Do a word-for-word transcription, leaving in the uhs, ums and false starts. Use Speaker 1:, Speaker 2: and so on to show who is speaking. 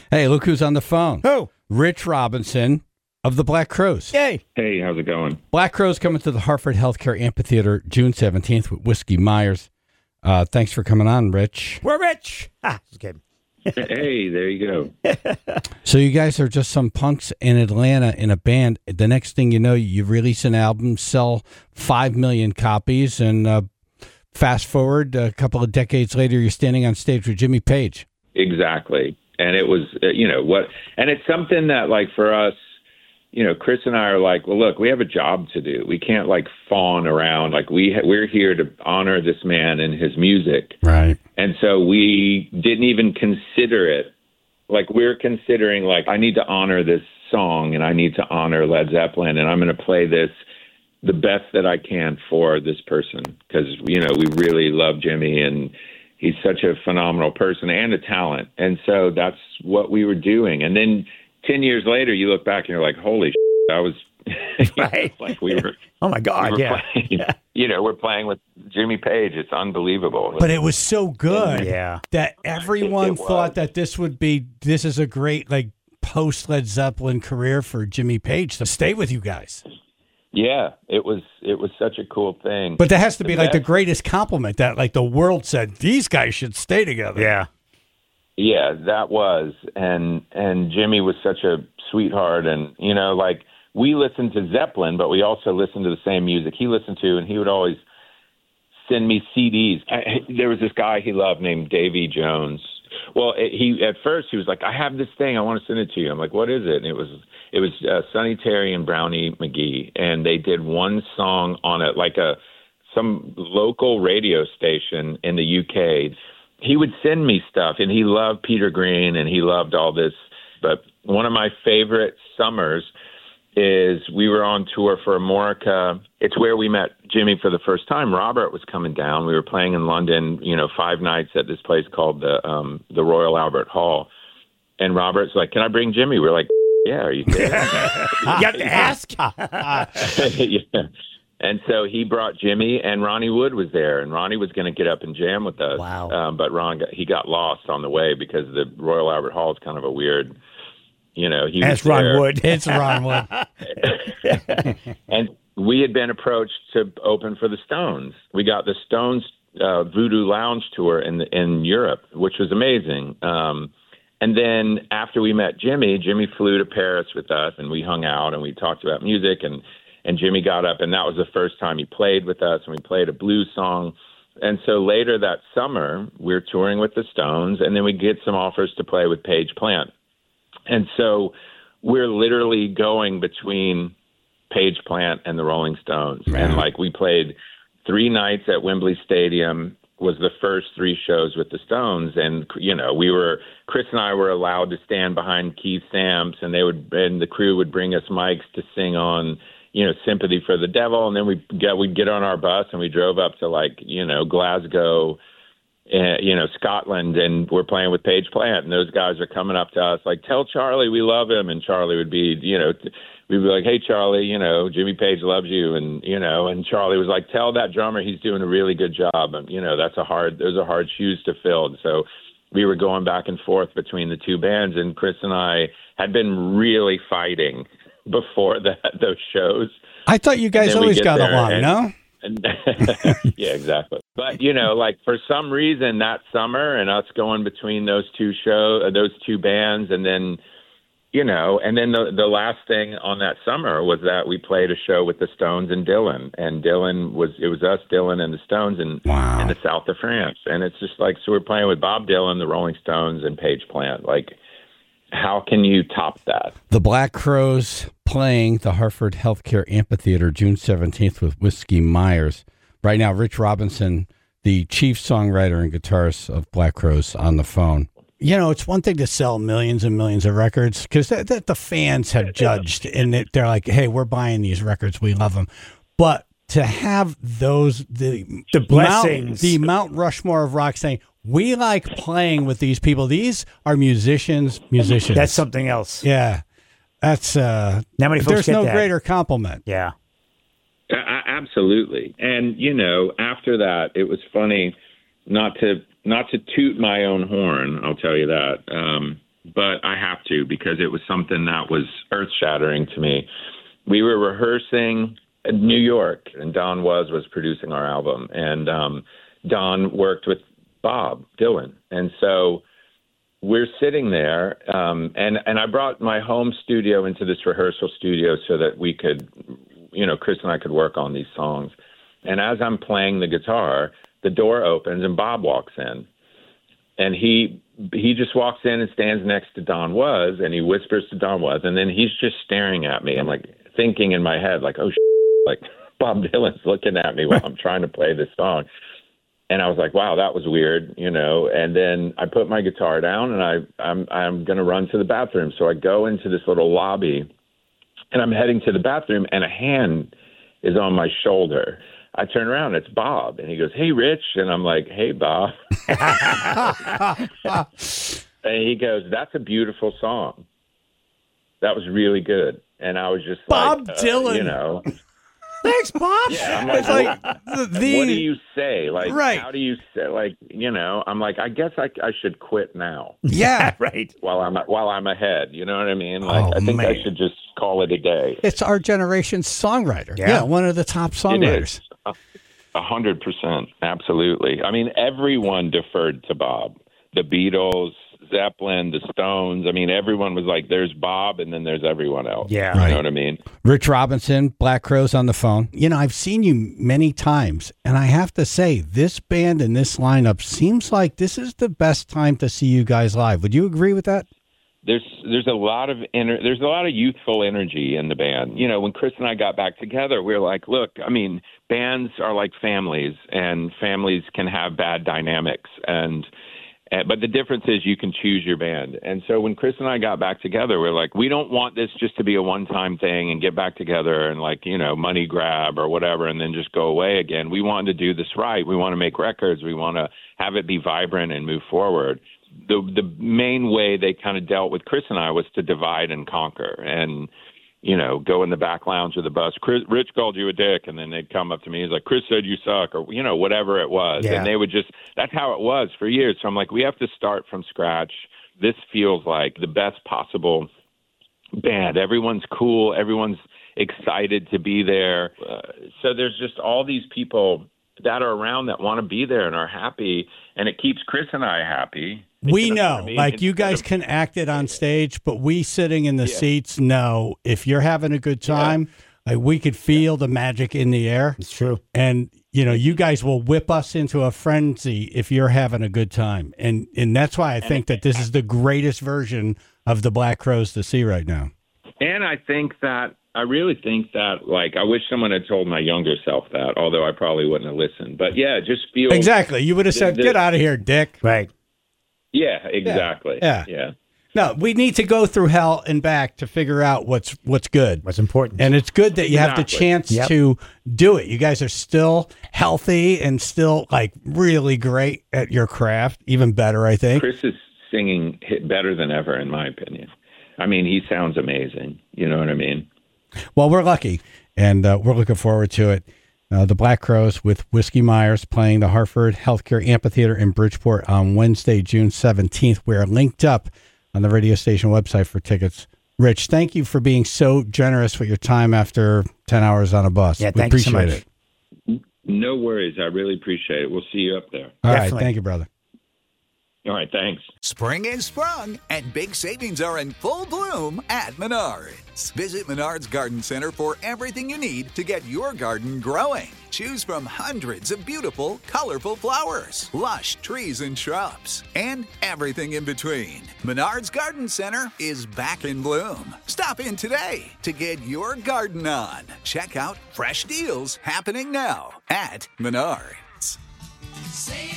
Speaker 1: Hey, look who's on the phone.
Speaker 2: Who?
Speaker 1: Rich Robinson of the Black Crowes.
Speaker 2: Yay.
Speaker 3: Hey, how's it going?
Speaker 1: Black Crowes coming to the Hartford Healthcare Amphitheater June seventeenth with Whiskey Myers. Uh, thanks for coming on, Rich.
Speaker 2: We're rich. Ah, just kidding.
Speaker 3: Hey, there you go.
Speaker 1: So you guys are just some punks in Atlanta in a band. The next thing you know, you release an album, sell five million copies, and uh, fast forward a couple of decades later, you're standing on stage with Jimmy Page.
Speaker 3: Exactly. And it was, uh, you know, what, and it's something that, like, for us, you know, Chris and I are like, well, look, we have a job to do. We can't, like, fawn around. Like, we ha- we're here to honor this man and his music.
Speaker 1: Right.
Speaker 3: And so we didn't even consider it. Like, we're considering, like, I need to honor this song and I need to honor Led Zeppelin, and I'm going to play this the best that I can for this person because, you know, we really love Jimmy and he's such a phenomenal person and a talent. And so that's what we were doing. And then ten years later, you look back and you're like, holy shit, I was
Speaker 2: right.
Speaker 3: like we were.
Speaker 2: Oh, my God,
Speaker 3: we
Speaker 2: yeah.
Speaker 3: Playing,
Speaker 2: yeah.
Speaker 3: You know, we're playing with Jimmy Page. It's unbelievable.
Speaker 1: But it was so good
Speaker 2: yeah.
Speaker 1: that everyone
Speaker 3: It- it
Speaker 1: thought
Speaker 3: was.
Speaker 1: that this would be, this is a great, like, post-Led Zeppelin career for Jimmy Page to stay with you guys.
Speaker 3: Yeah, it was it was such a cool thing.
Speaker 1: But that has to be
Speaker 3: The
Speaker 1: like the
Speaker 3: best-
Speaker 1: greatest compliment that, like, the world said, these guys should stay together.
Speaker 2: Yeah.
Speaker 3: Yeah, that was. And and Jimmy was such a sweetheart. And, you know, like, we listened to Zeppelin, but we also listened to the same music he listened to. And he would always send me C Ds. I, there was this guy he loved named Davy Jones. Well, he at first he was like, I have this thing. I want to send it to you. I'm like, what is it? And it was it was uh, Sonny Terry and Brownie McGee. And they did one song on it, like a some local radio station in the U K. He would send me stuff, and he loved Peter Green, and he loved all this. But one of my favorite summers is we were on tour for Amorica. It's where we met Jimmy for the first time. Robert was coming down. We were playing in London, you know, five nights at this place called the um, the Royal Albert Hall. And Robert's like, can I bring Jimmy? We're like, yeah, are you kidding?
Speaker 2: You have to ask.
Speaker 3: Yeah. And so he brought Jimmy, and Ronnie Wood was there, and Ronnie was going to get up and jam with us.
Speaker 2: Wow.
Speaker 3: Um, but Ron, got, he got lost on the way because the Royal Albert Hall is kind of a weird, you know. He
Speaker 2: That's
Speaker 3: was
Speaker 2: Ron
Speaker 3: there.
Speaker 2: Wood.
Speaker 1: It's Ron Wood.
Speaker 3: And we had been approached to open for the Stones. We got the Stones uh, Voodoo Lounge tour in in Europe, which was amazing. Um, and then after we met Jimmy, Jimmy flew to Paris with us, and we hung out and we talked about music. And and Jimmy got up, and that was the first time he played with us, and we played a blues song. And so later that summer, we're touring with the Stones, and then we get some offers to play with Page Plant. And so we're literally going between Page Plant and the Rolling Stones.
Speaker 1: Man.
Speaker 3: And like we played three nights at Wembley Stadium, was the first three shows with the Stones. And, you know, we were, Chris and I were allowed to stand behind Keith Samps, and they would, and the crew would bring us mics to sing on, you know, Sympathy for the Devil. And then we'd get, we'd get on our bus and we drove up to, like, you know, Glasgow, uh, you know, Scotland, and we're playing with Page Plant, and those guys are coming up to us like, tell Charlie we love him. And Charlie would be, you know, t- we'd be like, hey, Charlie, you know, Jimmy Page loves you. And, you know, and Charlie was like, tell that drummer he's doing a really good job. And, you know, that's a hard, those are hard shoes to fill. And so we were going back and forth between the two bands, and Chris and I had been really fighting before that, those shows.
Speaker 1: I thought you guys
Speaker 3: then we
Speaker 1: always
Speaker 3: get
Speaker 1: got
Speaker 3: there
Speaker 1: along,
Speaker 3: and-
Speaker 1: no?
Speaker 3: And yeah, exactly. But, you know, like for some reason that summer and us going between those two show, uh, those two bands, and then, you know, and then the the last thing on that summer was that we played a show with the Stones and Dylan, and Dylan was, it was us, Dylan and the Stones in,
Speaker 1: Wow.
Speaker 3: in the south of France. And it's just like, so we're playing with Bob Dylan, the Rolling Stones, and Page Plant. Like, how can you top that?
Speaker 1: The Black Crowes playing the Hartford Healthcare Amphitheater June seventeenth with Whiskey Myers. Right now, Rich Robinson, the chief songwriter and guitarist of Black Crowes, on the phone. You know, it's one thing to sell millions and millions of records because that, that the fans have judged, and it, they're like, hey, we're buying these records. We love them. But to have those, the,
Speaker 2: The
Speaker 1: Mount,
Speaker 2: blessings.
Speaker 1: the Mount Rushmore of rock saying, we like playing with these people. These are musicians, musicians.
Speaker 2: That's something else.
Speaker 1: Yeah. That's, uh,
Speaker 2: Not many folks
Speaker 1: there's
Speaker 2: get
Speaker 1: no
Speaker 2: that.
Speaker 1: greater compliment.
Speaker 2: Yeah.
Speaker 3: Uh, absolutely. And, you know, after that, it was funny not to not to toot my own horn, I'll tell you that. Um, but I have to because it was something that was earth-shattering to me. We were rehearsing in New York, and Don Was was producing our album, and um, Don worked with Bob Dylan, and so we're sitting there, um, and and I brought my home studio into this rehearsal studio so that we could, you know, Chris and I could work on these songs. And as I'm playing the guitar, the door opens and Bob walks in, and he he just walks in and stands next to Don Was, and he whispers to Don Was, and then he's just staring at me. I'm like thinking in my head, like, oh, shit, like Bob Dylan's looking at me while I'm trying to play this song. And I was like, wow, that was weird, you know. And then I put my guitar down, and I, I'm I'm going to run to the bathroom. So I go into this little lobby, and I'm heading to the bathroom, and a hand is on my shoulder. I turn around, it's Bob, and he goes, hey, Rich. And I'm like, hey, Bob. And he goes, that's a beautiful song. That was really good. And I was just
Speaker 1: Bob
Speaker 3: like,
Speaker 1: Dylan.
Speaker 3: Uh, you know.
Speaker 2: Thanks, Bob.
Speaker 3: Yeah, I'm like,
Speaker 1: It's like
Speaker 3: what,
Speaker 1: the, the
Speaker 3: what do you say? Like,
Speaker 1: Right.
Speaker 3: how do you say? Like, you know, I'm like, I guess I, I should quit now
Speaker 1: yeah.
Speaker 2: Right.
Speaker 3: while I'm while I'm ahead. You know what I mean? Like,
Speaker 1: Oh,
Speaker 3: I think
Speaker 1: man.
Speaker 3: I should just call it a day.
Speaker 1: It's our generation's songwriter.
Speaker 2: Yeah.
Speaker 1: Yeah, one of the top
Speaker 3: It
Speaker 1: songwriters.
Speaker 3: is a a hundred percent, absolutely. I mean, everyone deferred to Bob. The Beatles, Zeppelin, the Stones. I mean, everyone was like, "There's Bob, and then there's everyone else."
Speaker 2: Yeah.
Speaker 3: you
Speaker 1: Right.
Speaker 3: know what I mean.
Speaker 1: Rich Robinson, Black Crowes on the phone. You know, I've seen you many times, and I have to say, this band and this lineup seems like this is the best time to see you guys live. Would you agree with that?
Speaker 3: There's there's a lot of ener- there's a lot of youthful energy in the band. You know, when Chris and I got back together, we were like, look, I mean, bands are like families, and families can have bad dynamics, and, and but the difference is you can choose your band. And so when Chris and I got back together, we we're like, we don't want this just to be a one-time thing and get back together and like, you know, money grab or whatever, and then just go away again. We wanted to do this right. We want to make records. We want to have it be vibrant and move forward. The the main way they kind of dealt with Chris and I was to divide and conquer, and you know, go in the back lounge of the bus. Chris, Rich called you a dick, and then they'd come up to me. He's like, Chris said you suck, or you know, whatever it was,
Speaker 2: Yeah.
Speaker 3: and they would just. That's how it was for years. So I'm like, we have to start from scratch. This feels like the best possible band. Everyone's cool. Everyone's excited to be there. Uh, so there's just all these people that are around that want to be there and are happy, and it keeps Chris and I happy.
Speaker 1: We
Speaker 3: You
Speaker 1: know,
Speaker 3: what I mean?
Speaker 1: like you
Speaker 3: Instead
Speaker 1: guys
Speaker 3: of-
Speaker 1: can act it on stage, but we sitting in the
Speaker 3: Yeah.
Speaker 1: seats know if you're having a good time, like we could feel the magic in the air.
Speaker 2: It's true.
Speaker 1: And you know, you guys will whip us into a frenzy if you're having a good time, and and that's why I think that this is the greatest version of the Black Crowes to see right now.
Speaker 3: And I think that I really think that, like, I wish someone had told my younger self that, although I probably wouldn't have listened. But yeah, just feel
Speaker 1: Exactly, you would have said,
Speaker 3: the-
Speaker 1: "Get out of here, Dick."
Speaker 2: Right.
Speaker 3: Yeah, exactly.
Speaker 1: Yeah.
Speaker 3: yeah.
Speaker 1: No, we need to go through hell and back to figure out what's what's good.
Speaker 2: What's important.
Speaker 1: And it's good that you have the
Speaker 3: Exactly.
Speaker 1: chance
Speaker 2: Yep.
Speaker 1: to do it. You guys are still healthy and still like really great at your craft. Even better, I think.
Speaker 3: Chris is singing hit better than ever, in my opinion. I mean, he sounds amazing. You know what I mean?
Speaker 1: Well, we're lucky, and uh, we're looking forward to it. Uh, the Black Crowes with Whiskey Myers playing the Hartford Healthcare Amphitheater in Bridgeport on Wednesday, June seventeenth. We are linked up on the radio station website for tickets. Rich, thank you for being so generous with your time after ten hours on a bus.
Speaker 2: Yeah,
Speaker 1: we
Speaker 2: thank you so
Speaker 1: appreciate
Speaker 2: much.
Speaker 1: it.
Speaker 3: No worries. I really appreciate it. We'll see you up there.
Speaker 1: All right,
Speaker 2: Definitely.
Speaker 1: thank you, brother.
Speaker 3: All right, thanks.
Speaker 4: Spring is sprung, and big savings are in full bloom at Menards. Visit Menards Garden Center for everything you need to get your garden growing. Choose from hundreds of beautiful, colorful flowers, lush trees and shrubs, and everything in between. Menards Garden Center is back in bloom. Stop in today to get your garden on. Check out fresh deals happening now at Menards.
Speaker 5: Save